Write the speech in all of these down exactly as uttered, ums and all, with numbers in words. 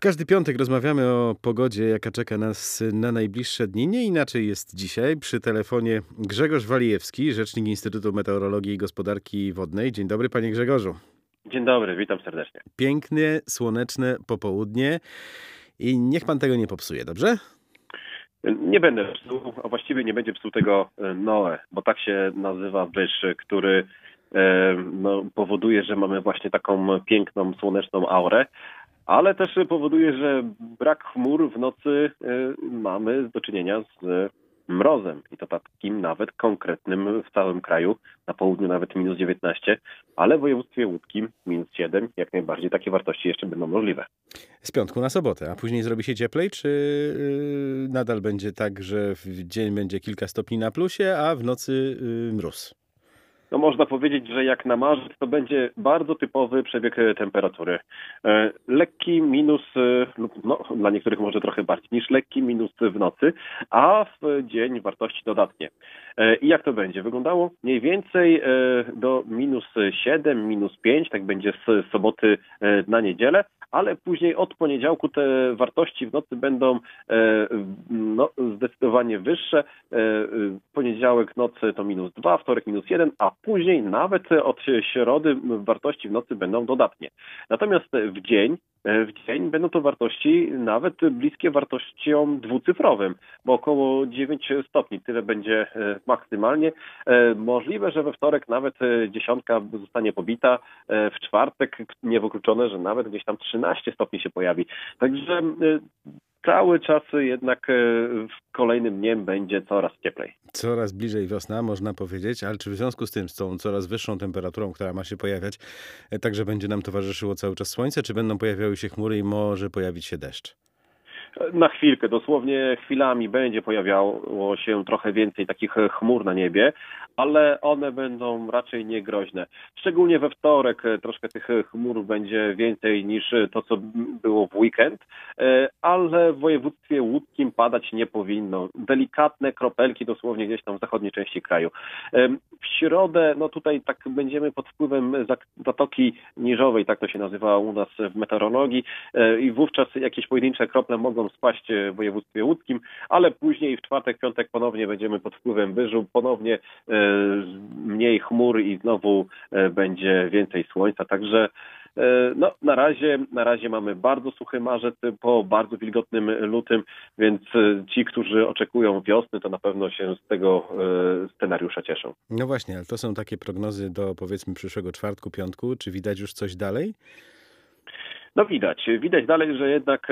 każdy piątek rozmawiamy o pogodzie, jaka czeka nas na najbliższe dni. Nie inaczej jest dzisiaj. Przy telefonie Grzegorz Walijewski, rzecznik Instytutu Meteorologii i Gospodarki Wodnej. Dzień dobry, panie Grzegorzu. Dzień dobry, witam serdecznie. Piękne, słoneczne popołudnie i niech pan tego nie popsuje, dobrze? Nie będę psuł, a właściwie nie będzie psuł tego Noe, bo tak się nazywa wyż, który no, powoduje, że mamy właśnie taką piękną, słoneczną aurę, ale też powoduje, że brak chmur w nocy mamy do czynienia z mrozem i to takim nawet konkretnym w całym kraju, na południu nawet minus dziewiętnaście, ale w województwie łódzkim minus siedem, jak najbardziej takie wartości jeszcze będą możliwe. Z piątku na sobotę, a później zrobi się cieplej, czy yy, nadal będzie tak, że w dzień będzie kilka stopni na plusie, a w nocy yy, mróz? No można powiedzieć, że jak na marzec to będzie bardzo typowy przebieg temperatury. Lekki minus, lub no, dla niektórych może trochę bardziej niż lekki minus w nocy, a w dzień wartości dodatnie. I jak to będzie wyglądało? Mniej więcej do minus siedem, minus pięć, tak będzie z soboty na niedzielę, ale później od poniedziałku te wartości w nocy będą no, zdecydowanie wyższe. Poniedziałek nocy to minus dwa, wtorek minus jeden, a później nawet od środy wartości w nocy będą dodatnie. Natomiast w dzień W dzień będą to wartości nawet bliskie wartościom dwucyfrowym, bo około dziewięć stopni, tyle będzie maksymalnie. Możliwe, że we wtorek nawet dziesiątka zostanie pobita, w czwartek niewykluczone, że nawet gdzieś tam trzynaście stopni się pojawi. Także cały czas jednak w kolejnym dniem będzie coraz cieplej. Coraz bliżej wiosna, można powiedzieć, ale czy w związku z tym, z tą coraz wyższą temperaturą, która ma się pojawiać, także będzie nam towarzyszyło cały czas słońce, czy będą pojawiały się chmury i może pojawić się deszcz? Na chwilkę, dosłownie chwilami będzie pojawiało się trochę więcej takich chmur na niebie, ale one będą raczej niegroźne. Szczególnie we wtorek troszkę tych chmur będzie więcej niż to, co było w weekend, ale w województwie łódzkim padać nie powinno. Delikatne kropelki dosłownie gdzieś tam w zachodniej części kraju. W środę, no tutaj tak będziemy pod wpływem Zatoki Niżowej, tak to się nazywa u nas w meteorologii, i wówczas jakieś pojedyncze krople mogą spaść w województwie łódzkim, ale później w czwartek, piątek ponownie będziemy pod wpływem wyżu, ponownie e, mniej chmur i znowu e, będzie więcej słońca, także e, no, na razie, na razie mamy bardzo suchy marzec po bardzo wilgotnym lutym, więc e, ci, którzy oczekują wiosny, to na pewno się z tego e, scenariusza cieszą. No właśnie, ale to są takie prognozy do powiedzmy przyszłego czwartku, piątku. Czy widać już coś dalej? No widać, widać dalej, że jednak,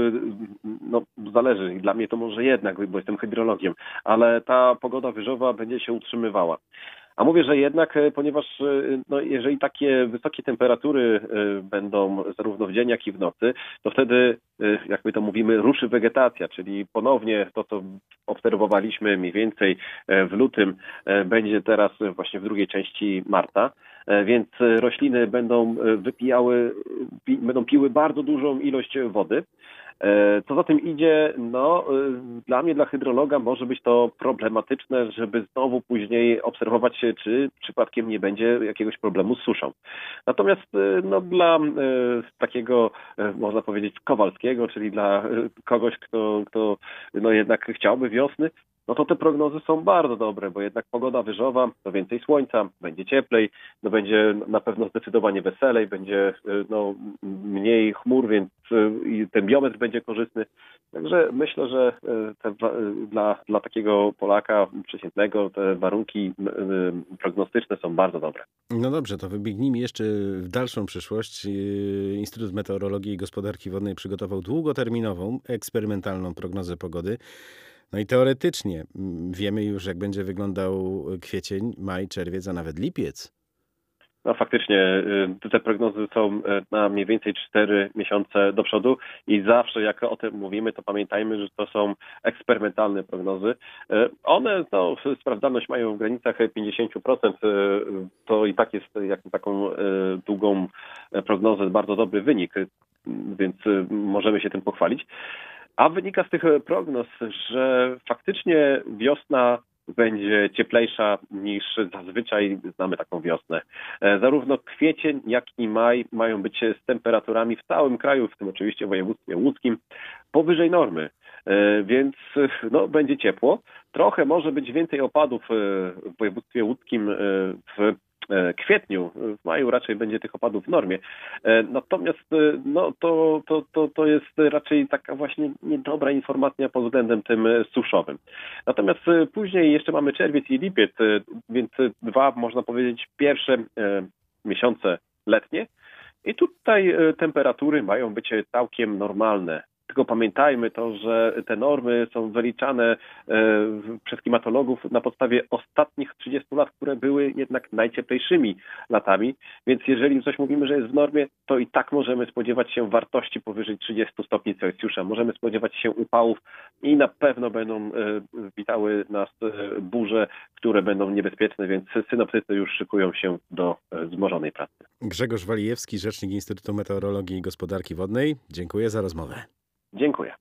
no zależy, dla mnie to może jednak, bo jestem hydrologiem, ale ta pogoda wyżowa będzie się utrzymywała. A mówię, że jednak, ponieważ no, jeżeli takie wysokie temperatury będą zarówno w dzień, jak i w nocy, to wtedy, jak my to mówimy, ruszy wegetacja, czyli ponownie to, co obserwowaliśmy mniej więcej w lutym, będzie teraz właśnie w drugiej części marca, więc rośliny będą wypijały, będą piły bardzo dużą ilość wody. Co za tym idzie, no dla mnie, dla hydrologa może być to problematyczne, żeby znowu później obserwować, czy przypadkiem nie będzie jakiegoś problemu z suszą. Natomiast no dla takiego, można powiedzieć, Kowalskiego, czyli dla kogoś, kto, kto no jednak chciałby wiosny, no to te prognozy są bardzo dobre, bo jednak pogoda wyżowa, to więcej słońca, będzie cieplej, no będzie na pewno zdecydowanie weselej, będzie no, mniej chmur, więc i ten biometr będzie korzystny. Także myślę, że te, dla, dla takiego Polaka przeciętnego te warunki prognostyczne są bardzo dobre. No dobrze, to wybiegnijmy jeszcze w dalszą przyszłość. Instytut Meteorologii i Gospodarki Wodnej przygotował długoterminową, eksperymentalną prognozę pogody. No i teoretycznie wiemy już, jak będzie wyglądał kwiecień, maj, czerwiec, a nawet lipiec. No faktycznie te prognozy są na mniej więcej cztery miesiące do przodu i zawsze jak o tym mówimy, to pamiętajmy, że to są eksperymentalne prognozy. One no, sprawdzalność mają w granicach pięćdziesiąt procent, to i tak jest jak taką długą prognozę bardzo dobry wynik, więc możemy się tym pochwalić. A wynika z tych prognoz, że faktycznie wiosna będzie cieplejsza niż zazwyczaj znamy taką wiosnę. Zarówno kwiecień, jak i maj mają być z temperaturami w całym kraju, w tym oczywiście w województwie łódzkim, powyżej normy. Więc no, będzie ciepło. Trochę może być więcej opadów w województwie łódzkim w kwietniu, w maju raczej będzie tych opadów w normie. Natomiast no, to, to, to, to jest raczej taka właśnie niedobra informacja pod względem tym suszowym. Natomiast później jeszcze mamy czerwiec i lipiec, więc dwa, można powiedzieć, pierwsze miesiące letnie. I tutaj temperatury mają być całkiem normalne. Tylko pamiętajmy to, że te normy są wyliczane przez klimatologów na podstawie ostatnich trzydziestu lat, które były jednak najcieplejszymi latami. Więc jeżeli coś mówimy, że jest w normie, to i tak możemy spodziewać się wartości powyżej trzydziestu stopni Celsjusza. Możemy spodziewać się upałów i na pewno będą witały nas burze, które będą niebezpieczne, więc synoptycy już szykują się do wzmożonej pracy. Grzegorz Walijewski, rzecznik Instytutu Meteorologii i Gospodarki Wodnej. Dziękuję za rozmowę. Dziękuję.